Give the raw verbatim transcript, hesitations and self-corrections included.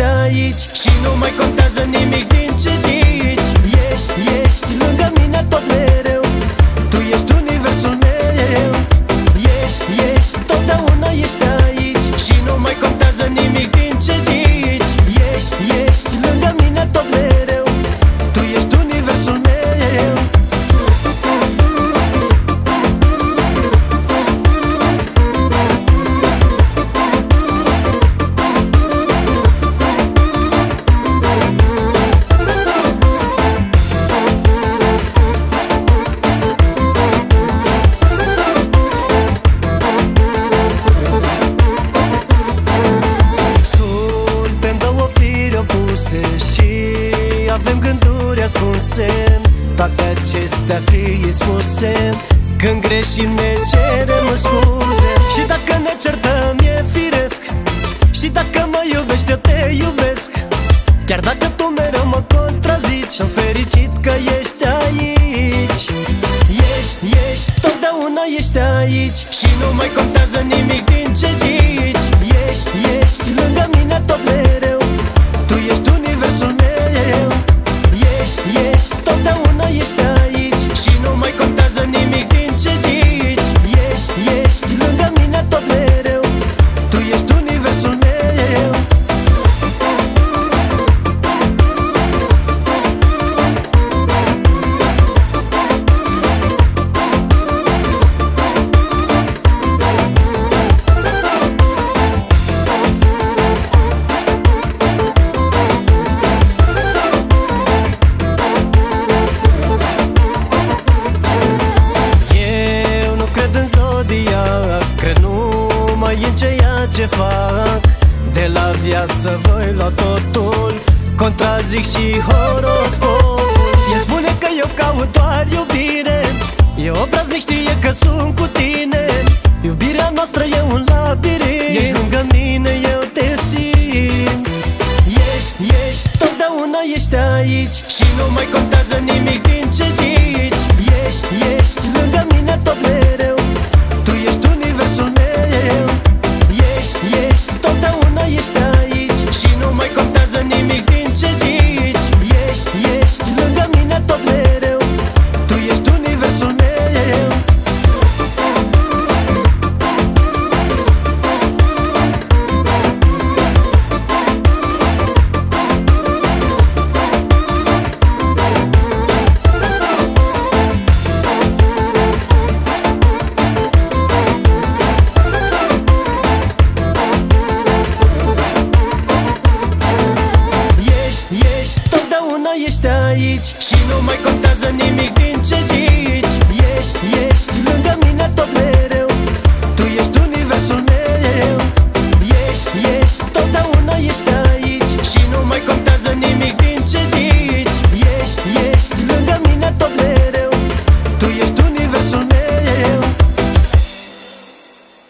aici și nu mai contează nimic din ce zici. Ești, ești lângă mine tot mereu, tu ești universul meu. Ești, ești, totdeauna ești aici și nu mai contează nimic din ce zici. Ești, ești lângă mine tot mereu, tu ești universul meu. Și avem gânduri ascunse, toate acestea fiind spuse, când greșim ne cerem scuze. Și dacă ne certăm e firesc, și dacă mă ești, eu te iubesc. Chiar dacă tu mereu mă contrazici, am fericit că ești aici. Ești, ești, totdeauna ești aici și nu mai contează nimic din ce zici. Ești, ești lângă mine tot mereu, tu ești universul meu. Ești, ești, totdeauna ești aici și nu mai contează nimic din ce zici. Ești, ești lângă mine tot mereu, tu ești universul meu. Cred numai în ceea ce fac, de la viață voi lua totul, contrazic și horoscopul. El spune că eu caut doar iubire, e obraznic, știe că sunt cu tine. Iubirea noastră e un labirint, ești lângă mine, eu te simt. Ești, ești, totdeauna ești aici și nu mai contează nimic din ce zici. Ești, ești lângă mine tot mereu, tu ești universul meu. Ești, ești, totdeauna ești aici și nu mai contează nimic din ce zici. Ești, ești lângă mine tot mereu, tu ești universul meu. Ești aici și nu mai contează nimic din ce zici.